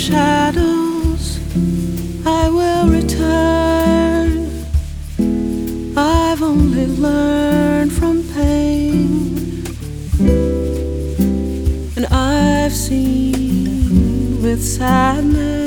shadows I will return. I've only learned from pain, and I've seen with sadness